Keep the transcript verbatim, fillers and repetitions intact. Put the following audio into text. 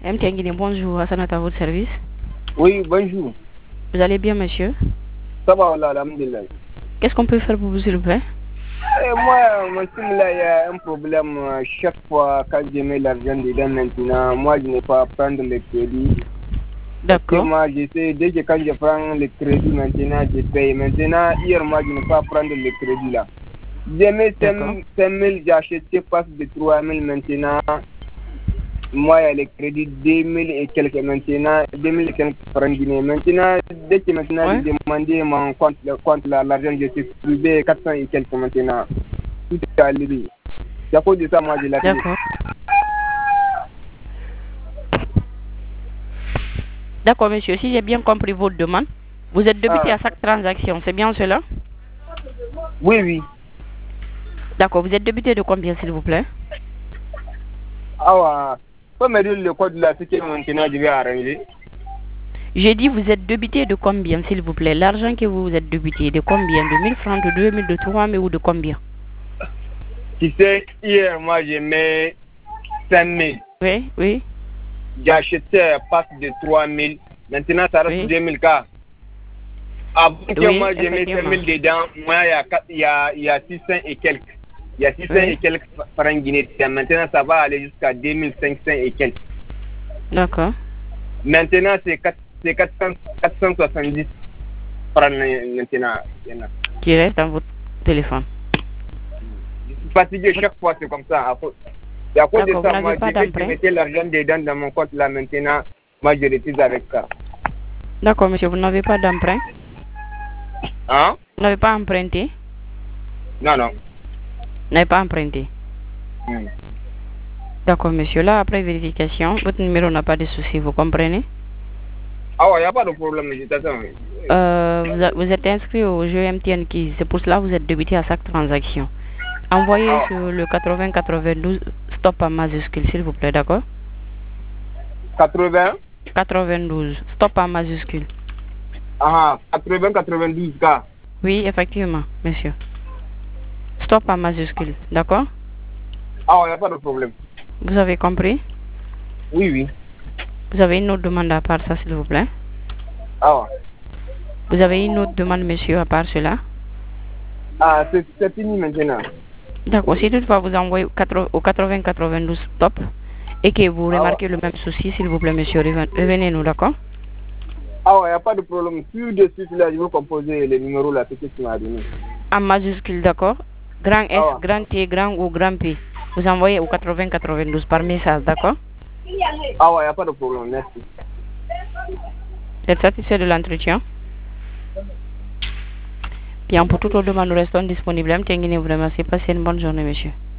M. Tianguini, bonjour, Hassanat à votre service. Oui, bonjour. Vous allez bien, monsieur? Ça va, Allah, alhamdulillah. Qu'est-ce qu'on peut faire pour vous, s'il vous plaît? Et moi, monsieur, là, il y a un problème. Chaque fois quand je mets l'argent dedans maintenant, moi, je n'ai pas prendre le crédit. D'accord. Moi, je sais, dès que quand je prends le crédit maintenant, je paye. Maintenant, hier, moi, je n'ai pas prendre le crédit là. J'ai mis cinq mille, j'ai acheté passe de trois mille maintenant. Moi, il y a le crédit deux mille et quelques maintenant, deux mille et quelques francs guinéens. Maintenant, dès que maintenant ouais. j'ai demandé mon compte, le compte là, l'argent, je suis privé quatre cents et quelques maintenant. Tout est à lui. C'est à cause de ça, moi, je l'ai fait. D'accord. D'accord, monsieur. Si j'ai bien compris votre demande, vous êtes débité ah. à chaque transaction, c'est bien cela? Oui, oui. D'accord. Vous êtes débité de combien, s'il vous plaît? Ah ouais. Faut me dire le code là, c'est que maintenant je vais arranger. J'ai dit vous êtes débité de combien, s'il vous plaît? L'argent que vous êtes débité, de combien? De mille francs, de deux mille, de trois mille ou de combien? Tu sais, hier, moi, j'ai mis cinq mille. Oui, oui. J'ai acheté un passe de trois mille. Maintenant, ça reste oui. deux mille cas. Avant que oui, moi, j'ai mis cinq mille dedans, moi, il y a, il y a six cents et quelques. Il y a six cents oui. et quelques francs guinéens. Maintenant, ça va aller jusqu'à deux mille cinq cents et quelques. D'accord. Maintenant, c'est quatre cent soixante-dix francs maintenant. Qui reste dans votre téléphone. Je suis fatigué chaque fois, c'est comme ça. C'est à cause de ça, moi, je mettais l'argent dedans dans mon compte là maintenant. Moi, je l'utilise avec ça. D'accord, monsieur, vous n'avez pas d'emprunt? Hein? Vous n'avez pas emprunté? Non, non. Vous n'avez pas emprunté? Mm. D'accord, monsieur. Là, après vérification, votre numéro n'a pas de souci, vous comprenez? Ah ouais, il n'y a pas de problème, euh, vous, vous êtes inscrit au jeu M T N Keys, c'est pour cela que vous êtes débité à chaque transaction. Envoyez ah. sur le quatre-vingts quatre-vingt-douze stop en majuscule, s'il vous plaît, d'accord? quatre-vingts quatre-vingt-douze, stop en majuscule. Ah, quatre-vingts quatre-vingt-douze cas. Oui, effectivement, monsieur. Stop en majuscule, d'accord? Ah, il n'y a pas de problème. Vous avez compris? Oui, oui. Vous avez une autre demande à part ça, s'il vous plaît? Ah ouais. Vous avez une autre demande, monsieur, à part cela? Ah, c'est fini maintenant. D'accord. Si toutefois vous envoyez au quatre-vingts quatre-vingt-douze stop et que vous ah remarquez ouais. le même souci, s'il vous plaît, monsieur, revenez-nous, d'accord? Ah ouais, il n'y a pas de problème. Tout de suite, là, je vais composer les numéros là, c'est ce que tu m'as donné. En majuscule, d'accord? Grand S, ah ouais. grand T, grand ou grand P. Vous envoyez au quatre-vingts quatre-vingt-douze par message, d'accord? Ah ouais, il n'y a pas de problème, merci. Vous êtes satisfait de l'entretien? Bien, pour toute autre demande, nous restons disponibles. M. Tianguini vous remercie. Passez une bonne journée, monsieur.